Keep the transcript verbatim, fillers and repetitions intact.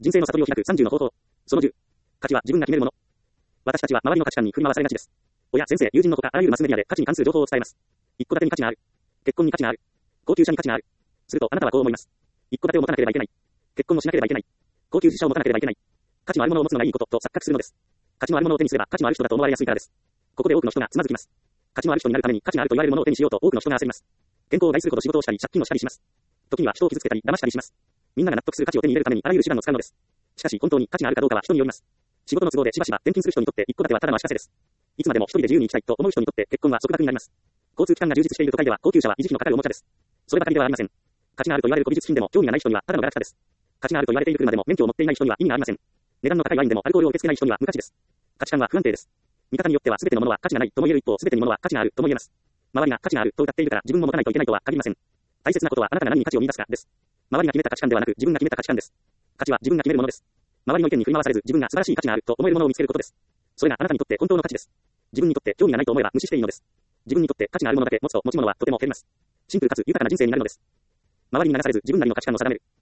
人生の悟りを開くさんじゅうの方法。そのじゅう。価値は自分が決めるもの。私たちは周りの価値観に振り回されがちです。親、先生、友人のほかあらゆるマスメディアで価値に関する情報を伝えます。一戸建てに価値がある。結婚に価値がある。高級車に価値がある。するとあなたはこう思います。一戸建てを持たなければいけない。結婚もしなければいけない。高級自車を持たなければいけない。価値のあるものを持つのがいいことと錯覚するのです。価値のあるものを手にすれば価値のある人だと思われやすいからです。ここで多くの人がつまずきます。価値のある人になるために価値のあると言われるものを手にしようと多くの人が焦ります。健康を害するほど仕事をしたり借金をしたりします。時には人を傷つけたり騙したりします。みんなが納得する価値を手に入れるためにあらゆる手段を使うのです。しかし本当に価値があるかどうかは人によります。仕事の都合でしばしば転勤する人にとって一戸建てはただの足かせです。いつまでも一人で自由に生きたいと思う人にとって結婚は束縛になります。交通機関が充実している都会では高級車は維持費のかかるおもちゃです。そればかりではありません。価値があると言われる古美術品でも興味がない人にはただのガラクタです。価値があると言われている車でも免許を持っていない人には意味がありません。値段の高いワインでもアルコールを受け付けない人には無価値です。価値観は不安定です。見方によっては全てのものは価値がないとも言える一方、全てのものは価値があるとも言えます。周りが価値があると歌っているから自分も持たないといけないとは限りません。大切なことはあなたが何に価値を見出すかです。周りが決めた価値観ではなく自分が決めた価値観です。価値は自分が決めるものです。周りの意見に振り回されず自分が素晴らしい価値があると思えるものを見つけることです。それがあなたにとって本当の価値です。自分にとって興味がないと思えば無視していいのです。自分にとって価値があるものだけ持つと持ち物はとても減ります。シンプルかつ豊かな人生になるのです。周りに流されず自分なりの価値観を定める。